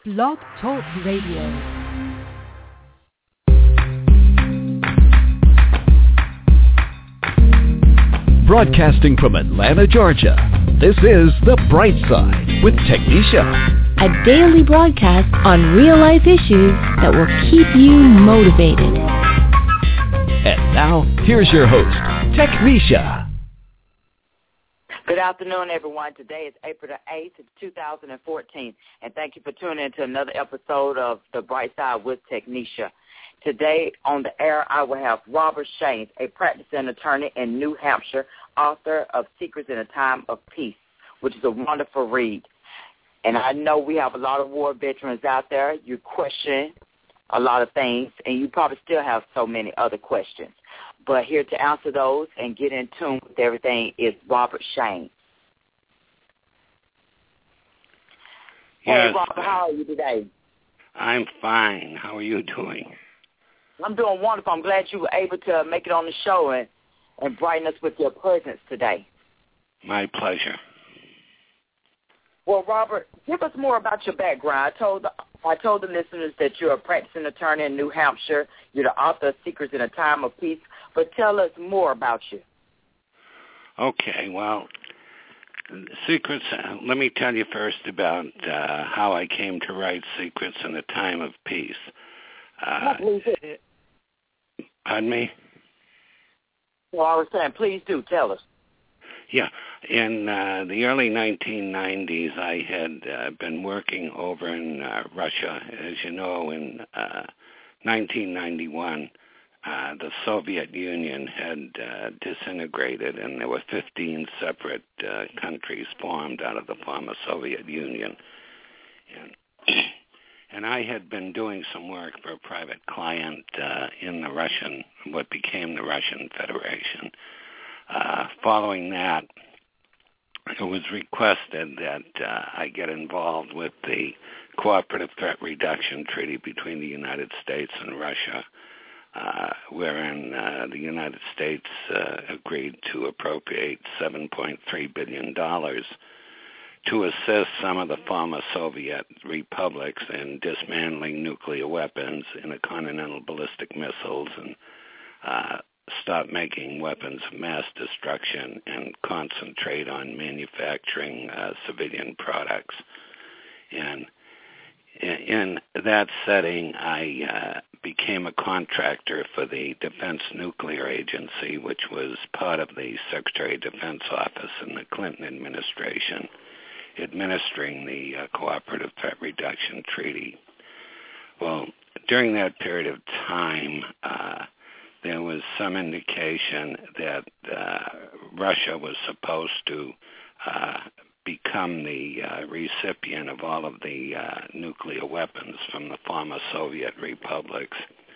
Blog Talk Radio. Broadcasting from Atlanta, Georgia, this is The Bright Side with Technisha. A daily broadcast on real-life issues that will keep you motivated. And now, here's your host, Technisha. Good afternoon, everyone. Today is April the 8th, 2014, and thank you for tuning in to another episode of The Bright Side with Technisha. Today on the air, I will have Robert Shanes, a practicing attorney in New Hampshire, author of Secrets in a Time of Peace, which is a wonderful read. And I know we have a lot of war veterans out there. You question a lot of things, and you probably still have so many other questions. But here to answer those and get in tune with everything is Robert Shanes. Yes. Hey, Robert, how are you today? I'm fine. How are you doing? I'm doing wonderful. I'm glad you were able to make it on the show and brighten us with your presence today. My pleasure. Well, Robert, give us more about your background. I told the listeners that you're a practicing attorney in New Hampshire. You're the author of Secrets in a Time of Peace. But tell us more about you. Okay, well, Secrets, let me tell you first about how I came to write Secrets in a Time of Peace. Pardon me? Well, I was saying, please do tell us. Yeah, in the early 1990s, I had been working over in Russia. As you know, in 1991, the Soviet Union had disintegrated, and there were 15 separate countries formed out of the former Soviet Union. And I had been doing some work for a private client in what became the Russian Federation. Following that, it was requested that I get involved with the Cooperative Threat Reduction Treaty between the United States and Russia, wherein the United States agreed to appropriate $7.3 billion to assist some of the former Soviet republics in dismantling nuclear weapons, intercontinental ballistic missiles, and stop making weapons of mass destruction and concentrate on manufacturing civilian products. And in that setting, I became a contractor for the Defense Nuclear Agency, which was part of the Secretary of Defense office in the Clinton administration, administering the Cooperative Threat Reduction Treaty. Well, during that period of time, there was some indication that Russia was supposed to become the recipient of all of the nuclear weapons from the former Soviet republics.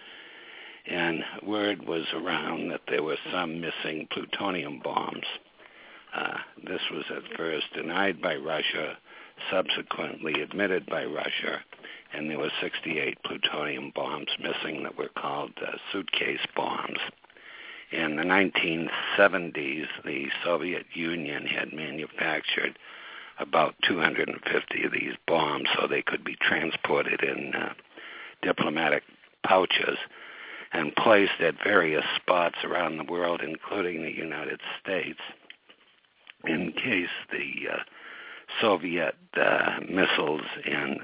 And word was around that there were some missing plutonium bombs. This was at first denied by Russia, subsequently admitted by Russia, and there were 68 plutonium bombs missing that were called suitcase bombs. In the 1970s, the Soviet Union had manufactured about 250 of these bombs so they could be transported in diplomatic pouches and placed at various spots around the world, including the United States, in case the Soviet missiles and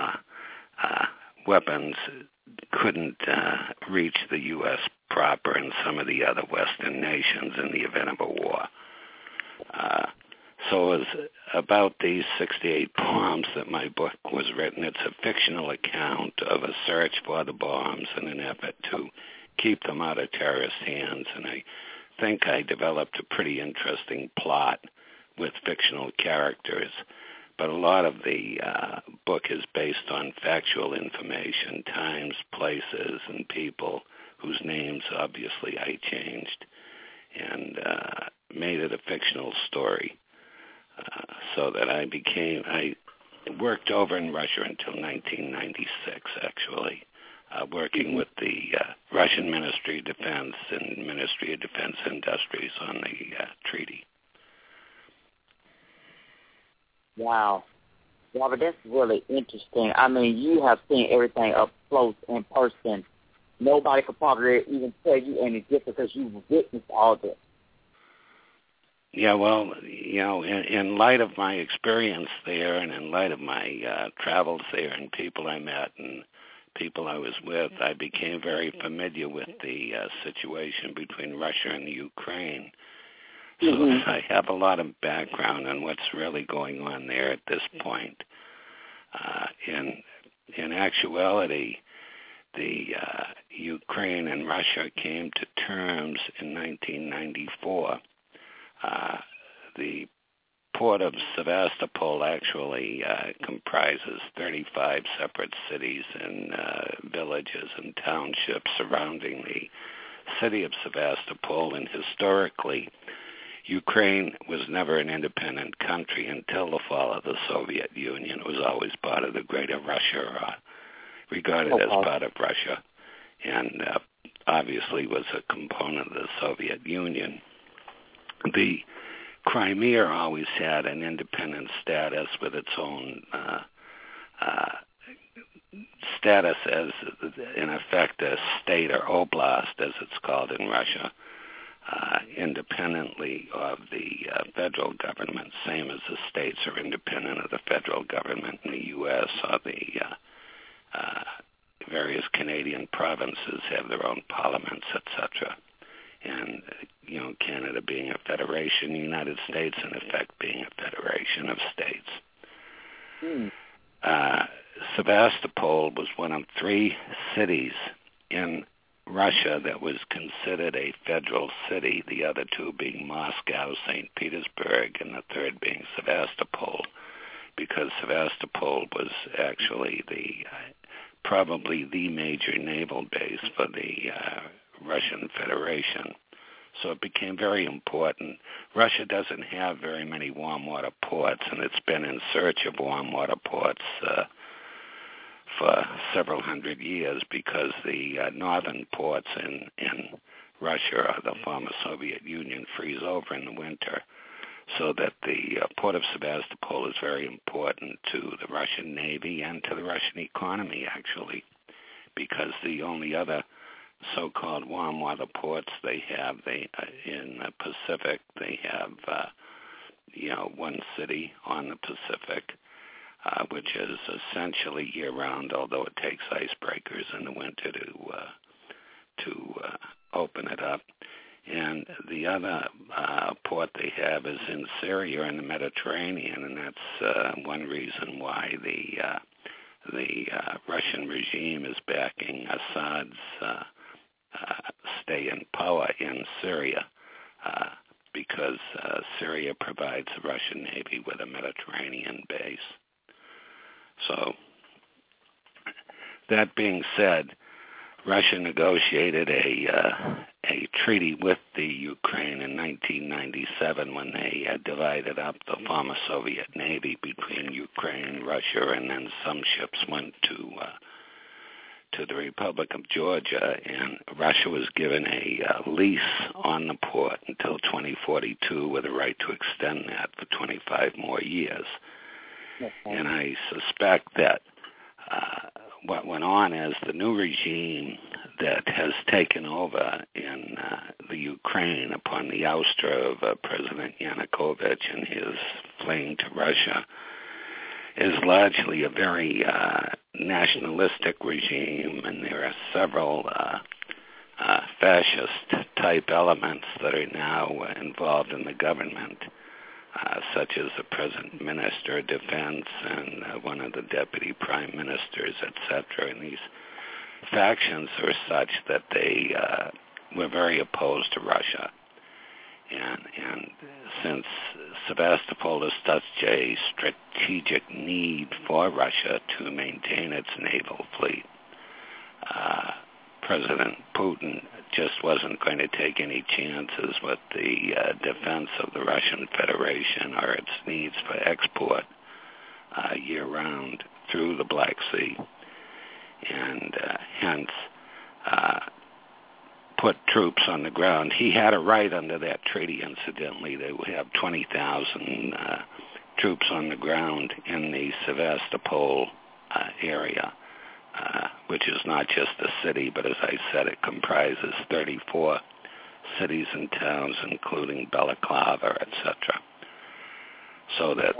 weapons couldn't reach the U.S. proper and some of the other Western nations in the event of a war. So it was about these 68 bombs that my book was written. It's a fictional account of a search for the bombs in an effort to keep them out of terrorist hands, and I think I developed a pretty interesting plot with fictional characters. But a lot of the book is based on factual information, times, places, and people whose names, obviously, I changed and made it a fictional story. So that I worked over in Russia until 1996, actually, working with the Russian Ministry of Defense and Ministry of Defense Industries on the treaty. Wow. Robert, that's really interesting. I mean, you have seen everything up close in person. Nobody could probably even tell you any different because you've witnessed all this. Yeah, well, in light of my experience there and in light of my travels there and people I met and people I was with, I became very familiar with the situation between Russia and the Ukraine. So I have a lot of background on what's really going on there at this point. In actuality, the Ukraine and Russia came to terms in 1994. The port of Sevastopol actually comprises 35 separate cities and villages and townships surrounding the city of Sevastopol, and historically, Ukraine was never an independent country until the fall of the Soviet Union. It was always part of the Greater Russia, regarded as part of Russia, and obviously was a component of the Soviet Union. The Crimea always had an independent status with its own status as, in effect, a state or oblast, as it's called in Russia, independently of the federal government, same as the states are independent of the federal government in the U.S. or the various Canadian provinces have their own parliaments, etc. And, Canada being a federation, the United States, in effect, being a federation of states. Sevastopol was one of 3 cities in Russia that was considered a federal city, the other 2 being Moscow, St. Petersburg, and the third being Sevastopol, because Sevastopol was actually probably the major naval base for the Russian Federation. So it became very important. Russia doesn't have very many warm water ports, and it's been in search of warm water ports for several hundred years because the northern ports in Russia or the former Soviet Union freeze over in the winter, so that the port of Sevastopol is very important to the Russian Navy and to the Russian economy, actually, because the only other so-called warm water ports they have in the Pacific, they have one city on the Pacific, which is essentially year-round, although it takes icebreakers in the winter to open it up. And the other port they have is in Syria in the Mediterranean, and that's one reason why the Russian regime is backing Assad's stay in power in Syria, because Syria provides the Russian Navy with a Mediterranean base. So, that being said, Russia negotiated a treaty with the Ukraine in 1997 when they divided up the former Soviet Navy between Ukraine, Russia, and then some ships went to the Republic of Georgia, and Russia was given a lease on the port until 2042 with a right to extend that for 25 more years. Okay. And I suspect that what went on is the new regime that has taken over in the Ukraine upon the ouster of President Yanukovych and his fleeing to Russia is largely a very nationalistic regime, and there are several fascist-type elements that are now involved in the government, such as the present Minister of Defense and one of the deputy prime ministers, etc. And these factions are such that they were very opposed to Russia. And since Sevastopol is such a strategic need for Russia to maintain its naval fleet, President Putin just wasn't going to take any chances with the defense of the Russian Federation or its needs for export year-round through the Black Sea, and hence put troops on the ground. He had a right under that treaty, incidentally. They would have 20,000 troops on the ground in the Sevastopol area, which is not just a city, but as I said, it comprises 34 cities and towns, including Balaclava, etc. So that,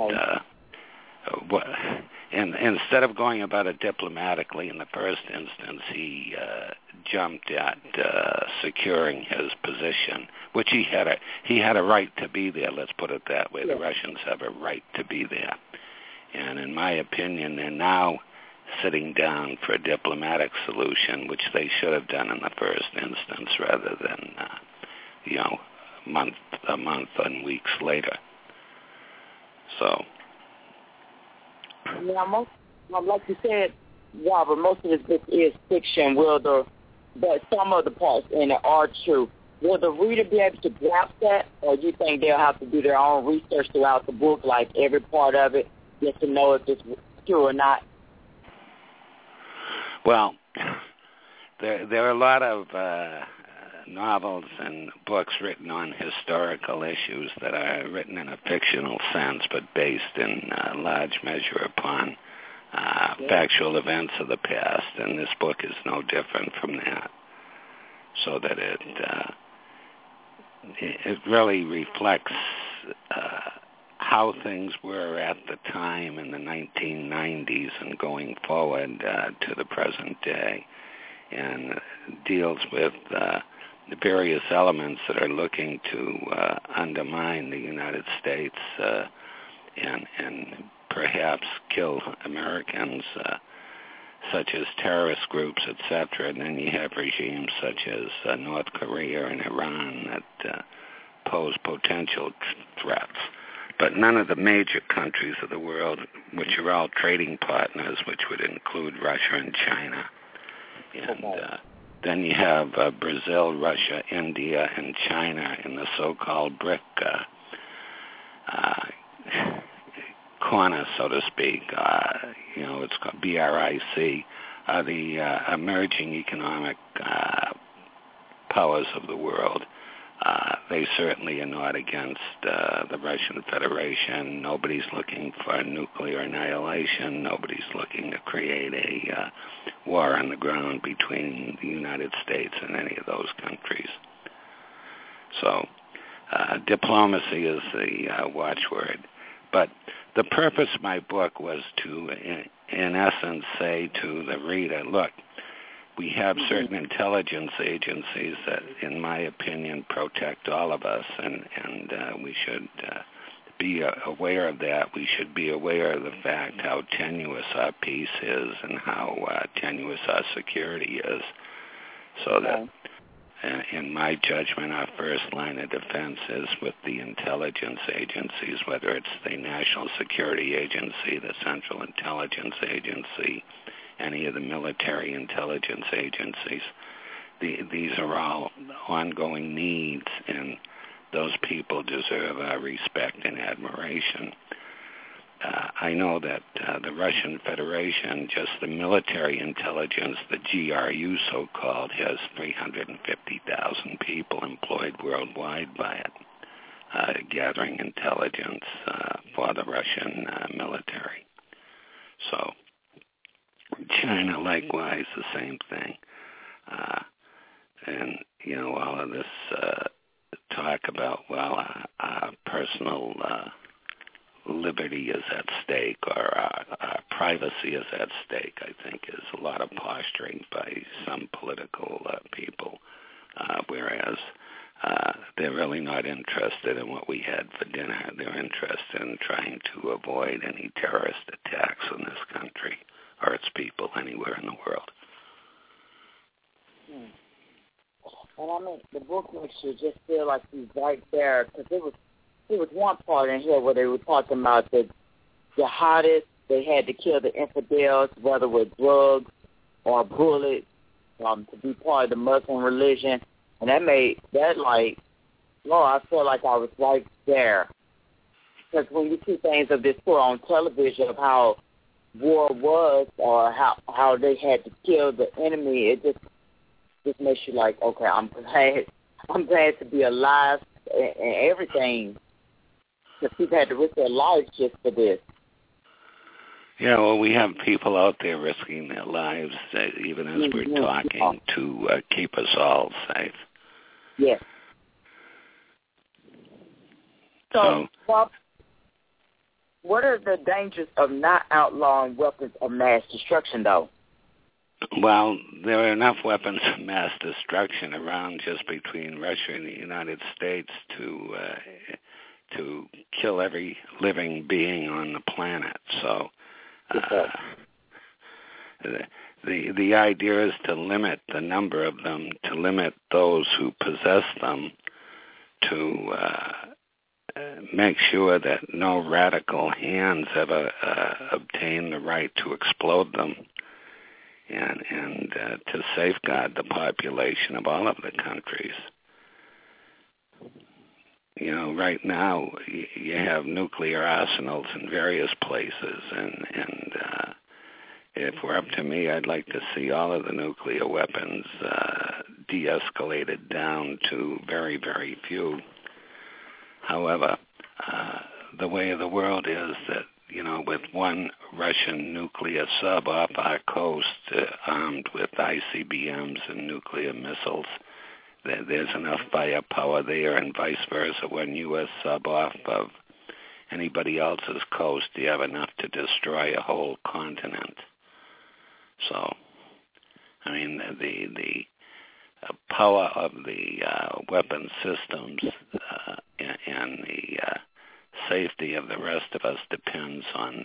and instead of going about it diplomatically in the first instance, he jumped at securing his position, which he had a right to be there. Let's put it that way. The Russians have a right to be there, and in my opinion, they're now sitting down for a diplomatic solution, which they should have done in the first instance, rather than a month and weeks later. So. Yeah, like you said, Robert, most of this book is fiction. But some of the parts in it are true. Will the reader be able to grasp that, or do you think they'll have to do their own research throughout the book, like every part of it, just to know if it's true or not? Well, there are a lot of novels and books written on historical issues that are written in a fictional sense, but based in large measure upon factual events of the past, and this book is no different from that. So that it really reflects how things were at the time in the 1990s and going forward to the present day, and deals with the various elements that are looking to undermine the United States and perhaps kill Americans, such as terrorist groups, etc. And then you have regimes such as North Korea and Iran that pose potential threats. But none of the major countries of the world, which are all trading partners, which would include Russia and China. And then you have Brazil, Russia, India, and China in the so-called BRIC corner, so to speak. It's called BRIC, the emerging economic powers of the world. They certainly are not against the Russian Federation. Nobody's looking for nuclear annihilation. Nobody's looking to create a war on the ground between the United States and any of those countries. So diplomacy is the watchword. But the purpose of my book was to, in essence, say to the reader, look, we have certain intelligence agencies that, in my opinion, protect all of us, and we should be aware of that. We should be aware of the fact how tenuous our peace is and how tenuous our security is. So that, in my judgment, our first line of defense is with the intelligence agencies, whether it's the National Security Agency, the Central Intelligence Agency, any of the military intelligence agencies. These are all ongoing needs, and those people deserve our respect and admiration. I know that the Russian Federation, just the military intelligence, the GRU so-called, has 350,000 people employed worldwide by it, gathering intelligence for the Russian military. So China, likewise, the same thing. And, all of this talk about, our personal liberty is at stake, or our privacy is at stake, I think is a lot of posturing by some political people, whereas they're really not interested in what we had for dinner. They're interested in trying to avoid any terrorist attacks on this country or its people anywhere in the world. And the book makes you just feel like he's right there, because there was one part in here where they were talking about the jihadists. They had to kill the infidels, whether with drugs or bullets, to be part of the Muslim religion. And that made that I felt like I was right there. Because when you see things of this sort on television of how war was, or how they had to kill the enemy, it just makes you like, okay, I'm glad to be alive and everything. Because people had to risk their lives just for this. Yeah, well, we have people out there risking their lives, even as we're talking, to keep us all safe. Yes. So, Bob, what are the dangers of not outlawing weapons of mass destruction, though? Well, there are enough weapons of mass destruction around just between Russia and the United States to kill every living being on the planet. So the idea is to limit the number of them, to limit those who possess them, to make sure that no radical hands ever obtain the right to explode them, and to safeguard the population of all of the countries. You know, right now you have nuclear arsenals in various places, and if we're up to me, I'd like to see all of the nuclear weapons de-escalated down to very, very few. However, the way of the world is that, you know, with one Russian nuclear sub off our coast armed with ICBMs and nuclear missiles, there's enough firepower there, and vice versa. One U.S. sub off of anybody else's coast, you have enough to destroy a whole continent. So, I mean, the power of the weapon systems and the safety of the rest of us depends on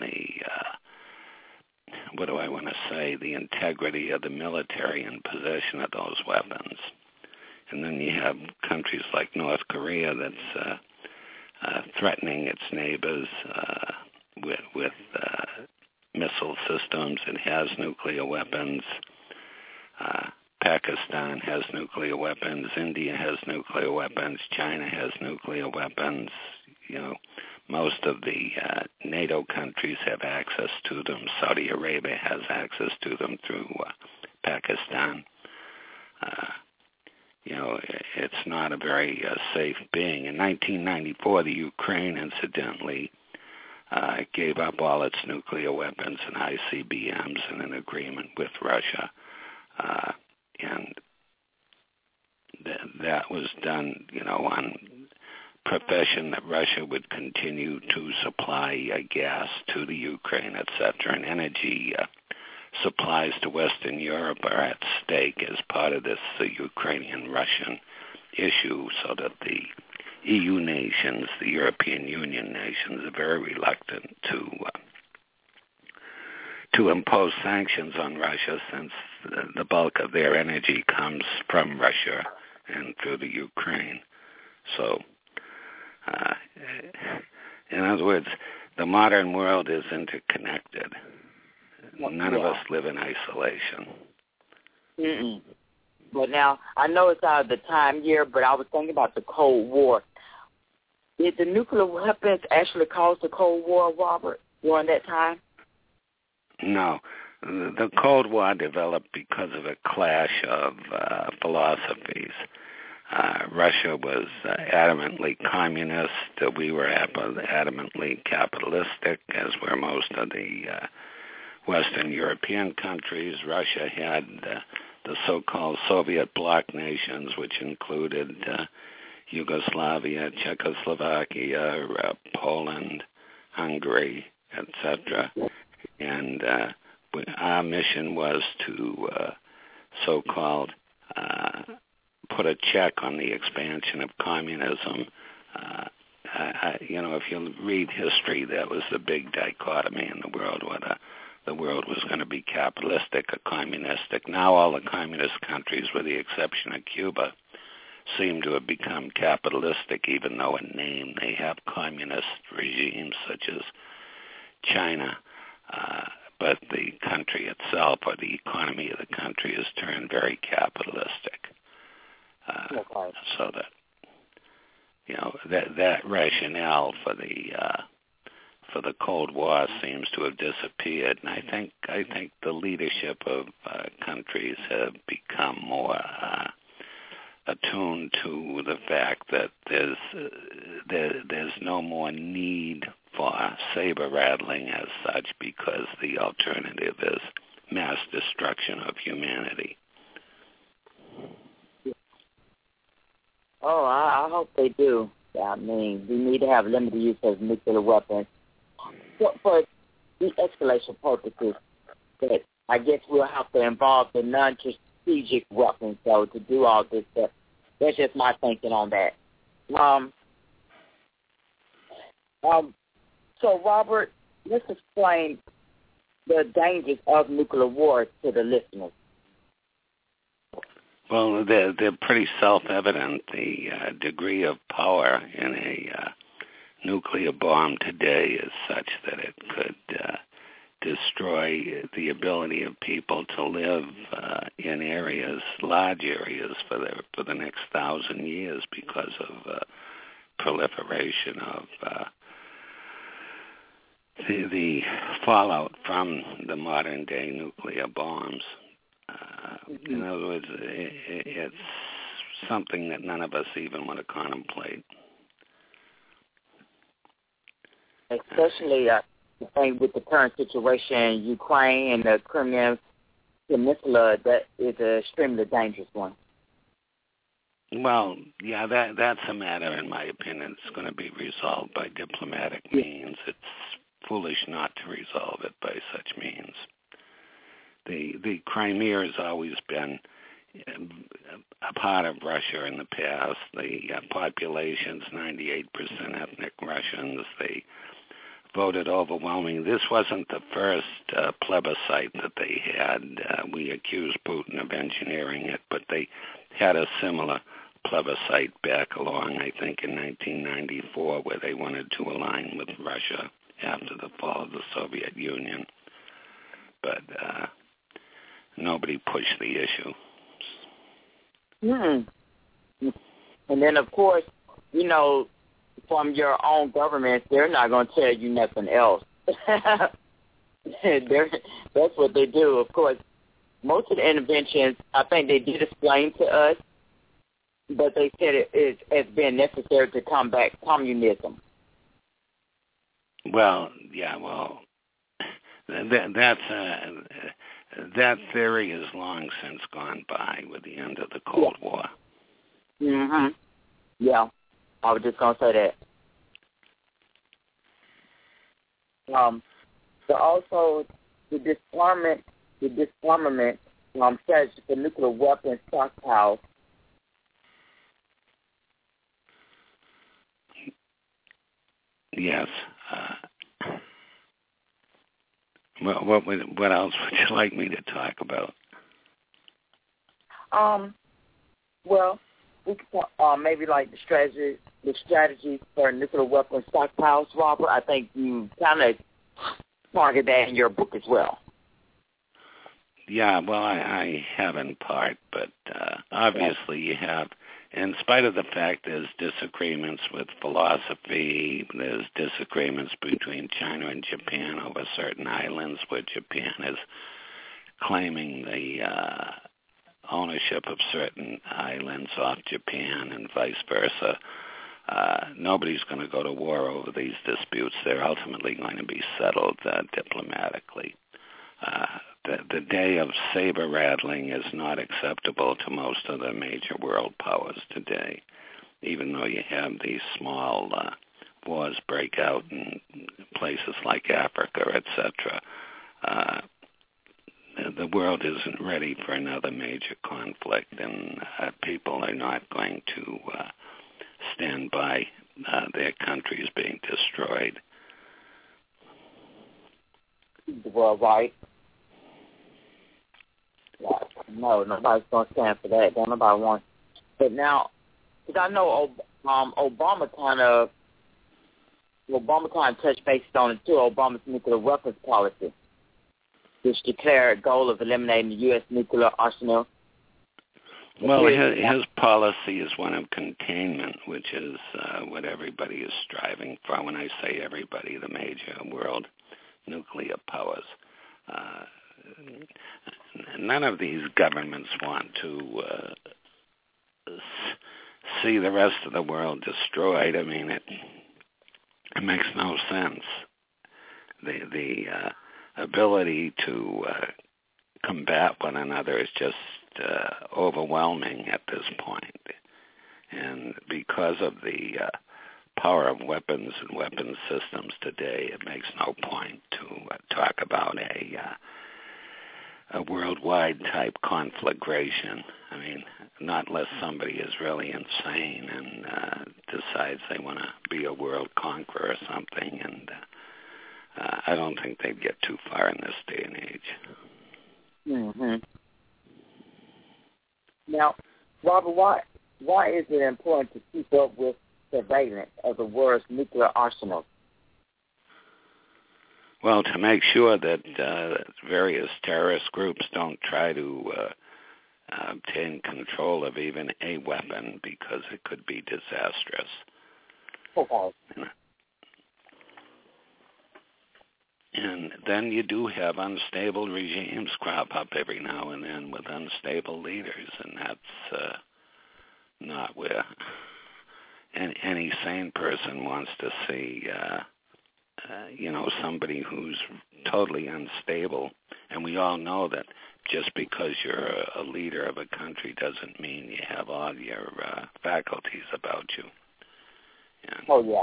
the integrity of the military in possession of those weapons. And then you have countries like North Korea that's threatening its neighbors with missile systems. It has nuclear weapons. Pakistan has nuclear weapons. India has nuclear weapons. China has nuclear weapons. You know, most of the NATO countries have access to them. Saudi Arabia has access to them through Pakistan. You know, it's not a very safe being. In 1994, the Ukraine, incidentally, gave up all its nuclear weapons and ICBMs in an agreement with Russia. And that was done, you know, on profession that Russia would continue to supply gas to the Ukraine, etc., and energy supplies to Western Europe are at stake as part of this Ukrainian-Russian issue, so that the EU nations, the European Union nations, are very reluctant to impose sanctions on Russia, since the bulk of their energy comes from Russia and through the Ukraine. So, in other words, the modern world is interconnected. None of us live in isolation. Mm-mm. But now, I know it's out of the time here, but I was thinking about the Cold War. Did the nuclear weapons actually cause the Cold War, Robert, during that time? No. The Cold War developed because of a clash of philosophies. Russia was adamantly communist. We were adamantly capitalistic, as were most of the Western European countries. Russia had the so-called Soviet bloc nations, which included Yugoslavia, Czechoslovakia, Poland, Hungary, etc. And our mission was to so-called put a check on the expansion of communism. You know, if you read history, that was the big dichotomy in the world, whether the world was going to be capitalistic or communistic. Now all the communist countries, with the exception of Cuba, seem to have become capitalistic, even though in name they have communist regimes such as China. But the country itself, or the economy of the country, has turned very capitalistic. So that, you know, that rationale for the Cold War seems to have disappeared, and I think the leadership of countries have become more attuned to the fact that there's no more need for saber rattling as such, because the alternative is mass destruction of humanity. Oh, I hope they do. I mean, we need to have limited use of nuclear weapons for de-escalation purposes. But I guess we'll have to involve the non-strategic weapons, though, to do all this stuff. That's just my thinking on that. So, Robert, let's explain the dangers of nuclear war to the listeners. Well, they're pretty self-evident. The degree of power in a nuclear bomb today is such that it could destroy the ability of people to live in areas, large areas, for the next 1,000 years because of proliferation of the fallout from the modern-day nuclear bombs. In other words, it's something that none of us even want to contemplate. Especially with the current situation in Ukraine and the Crimean Peninsula, that is an extremely dangerous one. Well, yeah, that's a matter, in my opinion, it's going to be resolved by diplomatic means. It's foolish not to resolve it by such means. The Crimea has always been a part of Russia in the past. The population's 98% ethnic Russians. They voted overwhelmingly. This wasn't the first plebiscite that they had. We accused Putin of engineering it, but they had a similar plebiscite back along, I think, in 1994, where they wanted to align with Russia after the fall of the Soviet Union. But nobody pushed the issue. And then, of course, you know, from your own government, they're not going to tell you nothing else. That's what they do. Of course, most of the interventions, I think they did explain to us, but they said it's been necessary to combat communism. Well, yeah, that theory has long since gone by with the end of the Cold War. Mm-hmm. Yeah, I was just going to say that. So also the disarmament strategy for nuclear weapons stockpiles. Yes. What else would you like me to talk about? Well, we could talk, maybe like the strategies for nuclear weapons stockpiles, Robert. I think you kind of target that in your book as well. Yeah, well, I have in part, but obviously you have, in spite of the fact there's disagreements with philosophy, there's disagreements between China and Japan over certain islands where Japan is claiming the ownership of certain islands off Japan and vice versa. Nobody's going to go to war over these disputes. They're ultimately going to be settled diplomatically. The day of saber rattling is not acceptable to most of the major world powers today, even though you have these small wars break out in places like Africa, etc. The world isn't ready for another major conflict, and people are not going to stand by their countries being destroyed. Well, right. No, nobody's going to stand for that. Don't nobody want. But now, because I know Obama kind of touched base on it too. Obama's nuclear weapons policy, which declared a goal of eliminating the U.S. nuclear arsenal. Well, his policy is one of containment, which is what everybody is striving for. When I say everybody, the major world nuclear powers. None of these governments want to see the rest of the world destroyed. I mean, it makes no sense. The ability to combat one another is just overwhelming at this point. And because of the power of weapons and weapons systems today, it makes no point to talk about a worldwide type conflagration. I mean, not unless somebody is really insane and decides they want to be a world conqueror or something. And I don't think they'd get too far in this day and age. Mm-hmm. Now, Robert, why is it important to keep up with surveillance of the world's nuclear arsenal? Well, to make sure that various terrorist groups don't try to obtain control of even a weapon, because it could be disastrous. Okay. And then you do have unstable regimes crop up every now and then with unstable leaders, and that's not where any sane person wants to see, somebody who's totally unstable. And we all know that just because you're a leader of a country doesn't mean you have all your faculties about you. And yeah.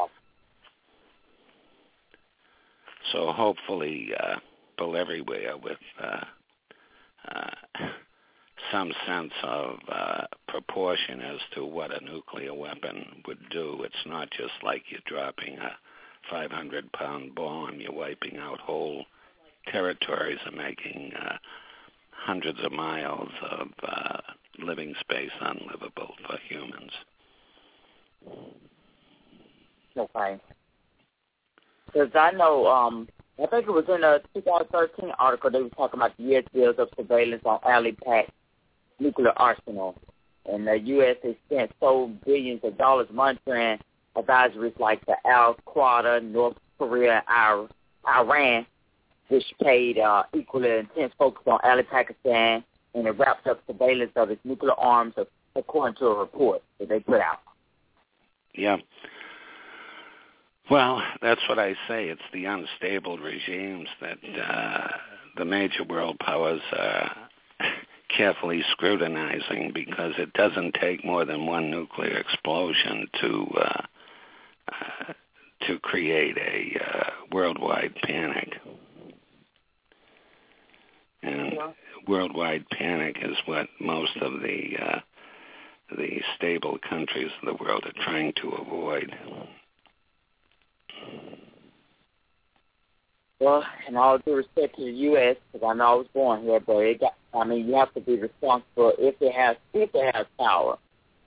so hopefully, people everywhere with some sense of proportion as to what a nuclear weapon would do. It's not just like you're dropping a 500-pound bomb. You're wiping out whole territories and making hundreds of miles of living space unlivable for humans. Okay. Because I know, I think it was in a 2013 article, they were talking about the U.S. bills of surveillance on Alley-Pack nuclear arsenal. And the U.S. has spent so billions of dollars monitoring advisories like the Al-Qaeda, North Korea, and Iran, which paid equally intense focus on Ali Pakistan, and it wrapped up surveillance of its nuclear arms, according to a report that they put out. Yeah. Well, that's what I say. It's the unstable regimes that the major world powers are carefully scrutinizing, because it doesn't take more than one nuclear explosion to create a worldwide panic. And worldwide panic is what most of the stable countries of the world are trying to avoid. Well, in all due respect to the U.S., because I know I was born here, but you have to be responsible if it has power.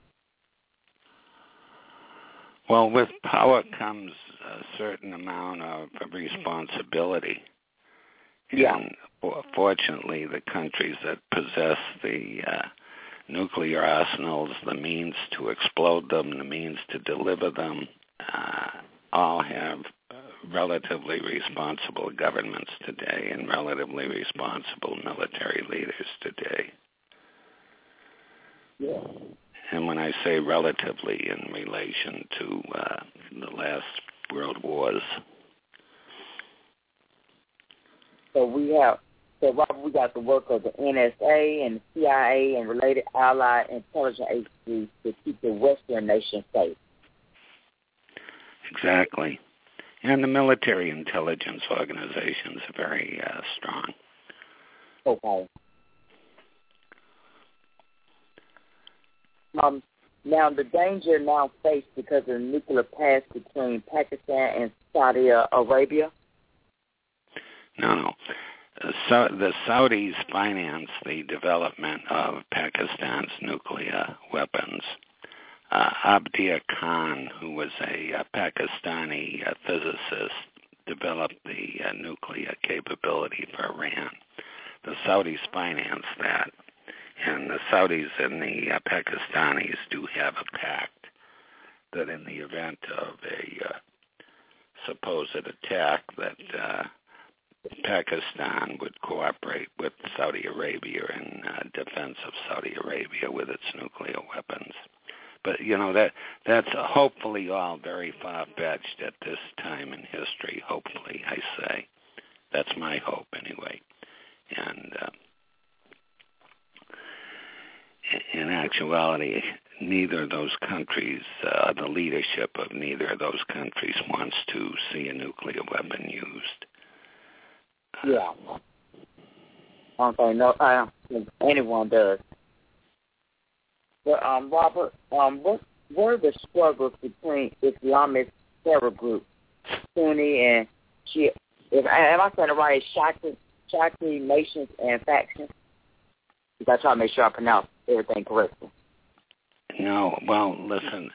Well, with power comes a certain amount of responsibility. Yeah. And fortunately, the countries that possess the nuclear arsenals, the means to explode them, the means to deliver them, all have relatively responsible governments today and relatively responsible military leaders today. Yeah. And when I say relatively, in relation to the last world wars. So Robert, we got the work of the NSA and the CIA and related allied intelligence agencies to keep the Western nations safe. Exactly. And the military intelligence organizations are very strong. Okay. Now, the danger now faced because of the nuclear pact between Pakistan and Saudi Arabia? No. So the Saudis finance the development of Pakistan's nuclear weapons. Abdir Khan, who was a Pakistani physicist, developed the nuclear capability for Iran. The Saudis finance that, and the Saudis and the Pakistanis do have a pact that in the event of a supposed attack that Pakistan would cooperate with Saudi Arabia in defense of Saudi Arabia with its nuclear weapons. But, that's hopefully all very far-fetched at this time in history, hopefully, I say. That's my hope, anyway. And in actuality, neither of those countries, the leadership of neither of those countries wants to see a nuclear weapon used. Yeah. I don't think anyone does. But, Robert, what are the struggles between Islamic terror groups, Sunni and Shia? Am I saying it right? Shakti nations and factions? Because I try to make sure I pronounce everything correctly. No, well, listen,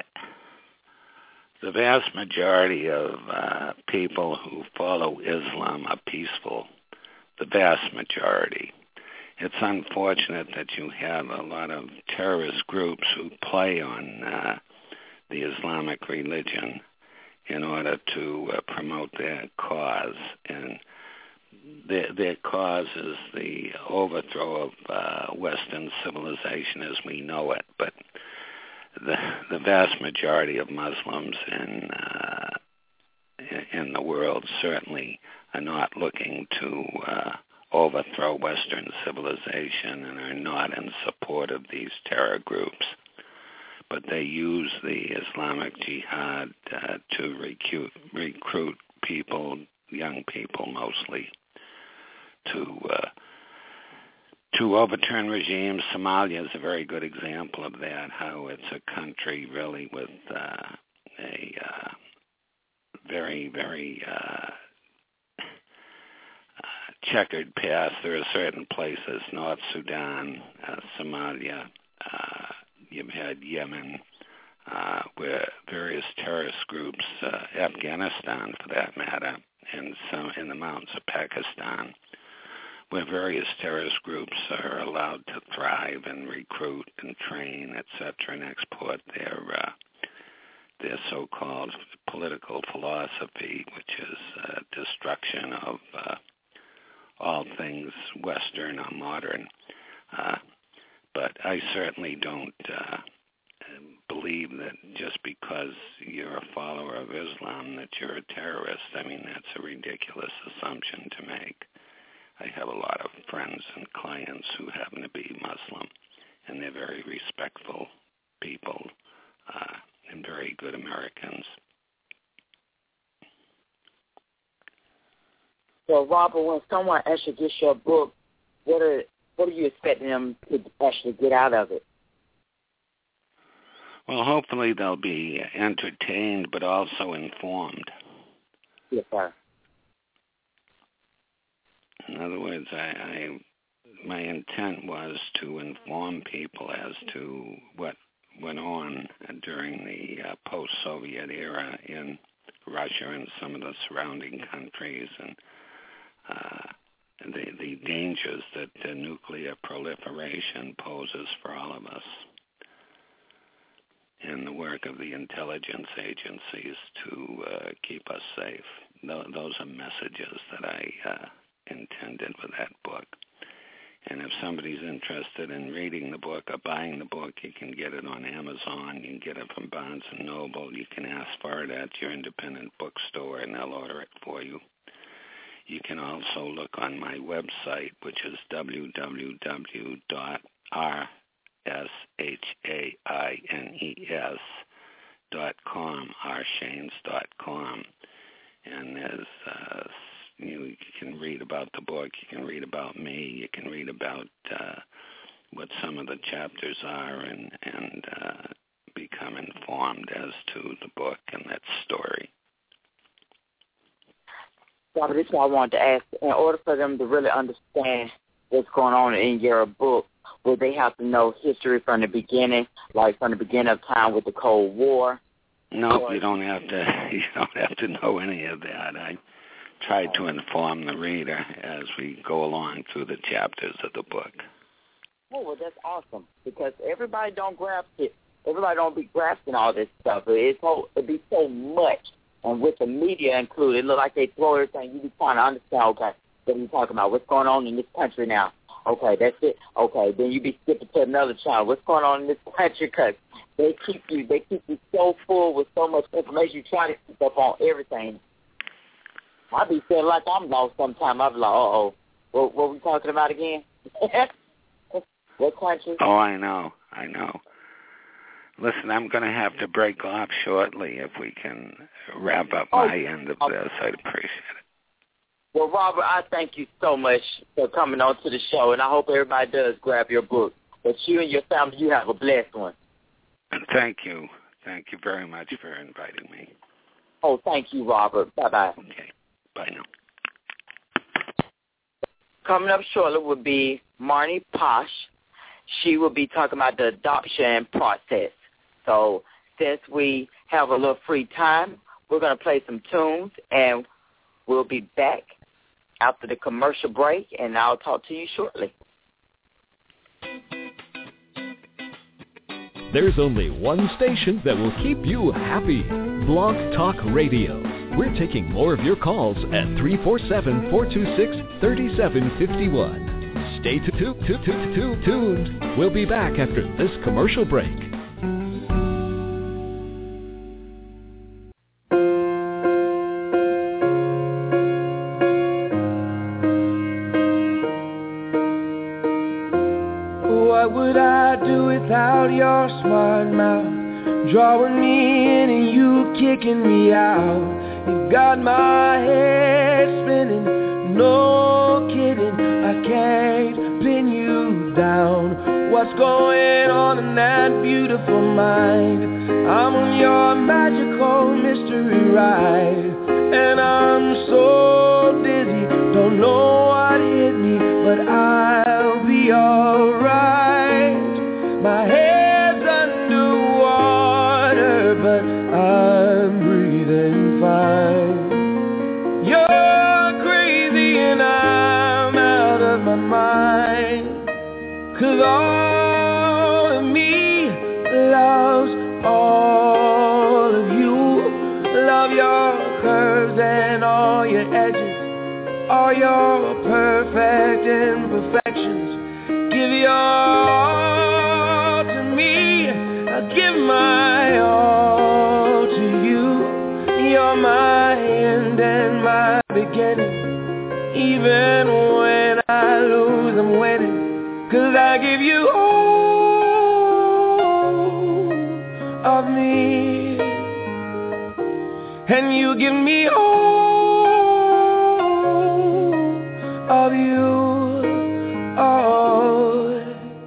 the vast majority of people who follow Islam are peaceful, the vast majority. It's unfortunate that you have a lot of terrorist groups who play on the Islamic religion in order to promote their cause. And their cause is the overthrow of Western civilization as we know it. But the vast majority of Muslims in the world certainly are not looking to overthrow Western civilization and are not in support of these terror groups. But they use the Islamic Jihad to recruit people, young people mostly, to overturn regimes. Somalia is a very good example of that, how it's a country really with a very, very checkered past. There are certain places, North Sudan, Somalia, you've had Yemen, where various terrorist groups, Afghanistan for that matter, and some in the mountains of Pakistan, where various terrorist groups are allowed to thrive and recruit and train, etc., and export their so-called political philosophy, which is destruction of all things Western or modern. But I certainly don't believe that just because you're a follower of Islam that you're a terrorist. I mean, that's a ridiculous assumption to make. I have a lot of friends and clients who happen to be Muslim, and they're very respectful people and very good Americans. So, Robert, when someone actually gets your book, what are you expecting them to actually get out of it? Well, hopefully they'll be entertained, but also informed. Yes, sir. In other words, my intent was to inform people as to what went on during the post-Soviet era in Russia and some of the surrounding countries, and the dangers that nuclear proliferation poses for all of us, and the work of the intelligence agencies to keep us safe. Those are messages that I intended with that book. And if somebody's interested in reading the book or buying the book, you can get it on Amazon. You can get it from Barnes & Noble. You can ask for it at your independent bookstore, and they'll order it for you. You can also look on my website, which is www.rshaines.com, rshaines.com. And there's you can read about the book, you can read about me, you can read about what some of the chapters are, and become informed as to the book and that story. Robert, this is what I wanted to ask. In order for them to really understand what's going on in your book, will they have to know history from the beginning, like from the beginning of time with the Cold War? No, you don't have to. You don't have to know any of that. I try to inform the reader as we go along through the chapters of the book. Oh, well, that's awesome, because everybody don't grasp it. Everybody don't be grasping all this stuff. It'd be so much, and with the media included, it look like they throw everything. You be trying to understand, okay, what are you talking about? What's going on in this country now? Okay, that's it. Okay, then you be skipping to another channel. What's going on in this country? Because They keep you so full with so much information. You try to keep up on everything. I be feeling like I'm lost sometimes. I be like, uh-oh, what we talking about again? What country? Oh, I know. Listen, I'm going to have to break off shortly. If we can wrap up my end of this, I'd appreciate it. Well, Robert, I thank you so much for coming on to the show, and I hope everybody does grab your book. But you and your family, you have a blessed one. Thank you. Thank you very much for inviting me. Oh, thank you, Robert. Bye-bye. Okay. Bye now. Coming up shortly will be Marnie Posh. She will be talking about the adoption process. So since we have a little free time, we're going to play some tunes, and we'll be back after the commercial break, and I'll talk to you shortly. There's only one station that will keep you happy. Blog Talk Radio. We're taking more of your calls at 347-426-3751. Stay tuned. We'll be back after this commercial break. What would I do without your smart mouth? Drawing me in and you kicking me out. You got my head spinning, no kidding. I can't pin you down. What's going on in that beautiful mind? I'm on your magical mystery ride, and I'm so dizzy, don't know what hit me, but I'll be alright. My head's underwater, but I'm breathing fine. You're crazy and I'm out of my mind, 'cause all of me loves all of you. Love your curves and all your edges, all your perfect imperfections. Give your all to me, I give my all to you. You're my end and my beginning. Even when I lose, I'm winning, 'cause I give you all of me, and you give me all of you. Oh,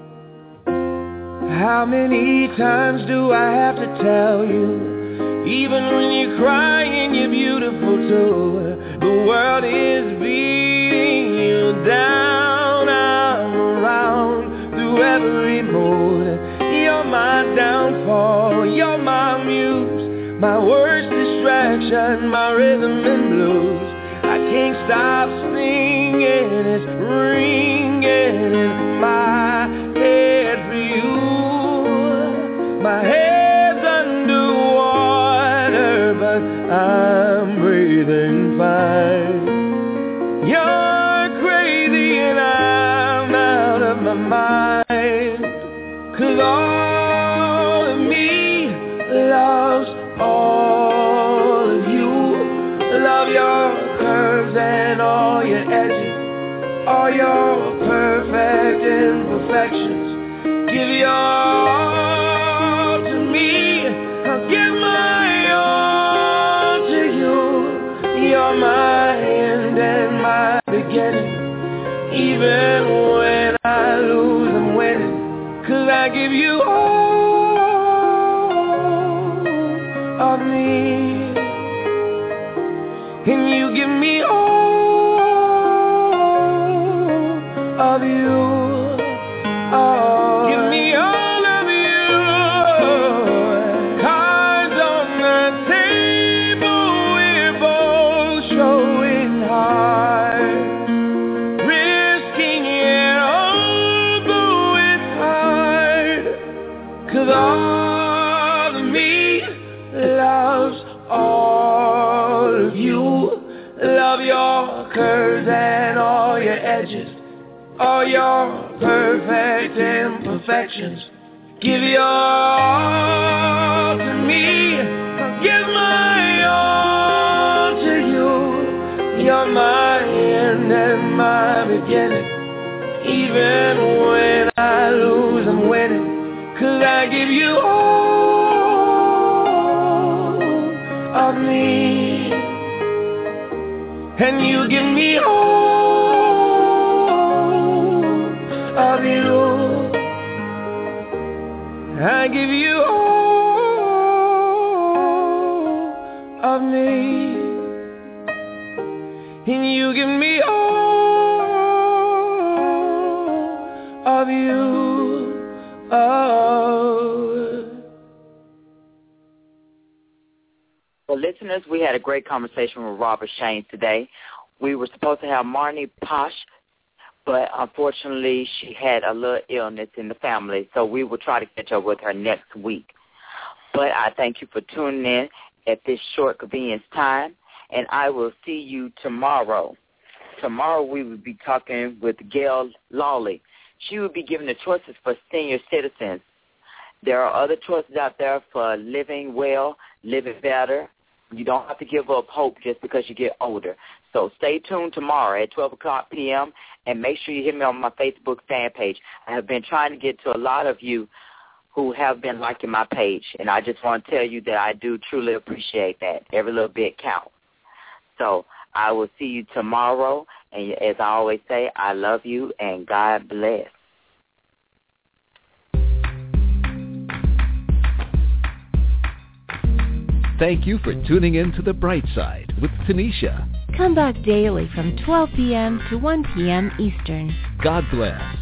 how many times do I have to tell you? Even when you're crying, you're beautiful too. The world is beating you down. I'm around through every mood. You're my downfall, you're my muse, my worst distraction, my rhythm and blues. I can't stop singing, it's ringing in my head for you. My head's underwater, but I'm breathing fine. You're crazy and I'm out of my mind, 'cause all of me loves all of you. Love your curves and all your edges, all your perfect imperfections. Give your all to me, I'll give my all to you. You're my end and my beginning. Even when I lose, I'm winning, 'cause I give you all of me, and you give me all of you. Oh, give me all of you. Cards on the table, we're both showing hard, risking it all, though it's hard, 'cause all of me loves all of you. Love your curves and all your edges, all your perfect imperfections. Give your all to me. I'll give my all to you. You're my end and my beginning. Even when I lose, I'm winning. 'Cause I give you all of me, and you give me all of you. I give you all of me, and you give me all of you. Well, listeners, we had a great conversation with Robert Shanes today. We were supposed to have Marnie Posh, but unfortunately she had a little illness in the family, so we will try to catch up with her next week. But I thank you for tuning in at this short convenience time, and I will see you tomorrow. Tomorrow we will be talking with Gail Lawley. She will be giving the choices for senior citizens. There are other choices out there for living well, living better. You don't have to give up hope just because you get older. So stay tuned tomorrow at 12 o'clock p.m., and make sure you hit me on my Facebook fan page. I have been trying to get to a lot of you who have been liking my page, and I just want to tell you that I do truly appreciate that. Every little bit counts. So I will see you tomorrow, and as I always say, I love you, and God bless. Thank you for tuning in to The Bright Side with Tanisha. Come back daily from 12 p.m. to 1 p.m. Eastern. God bless.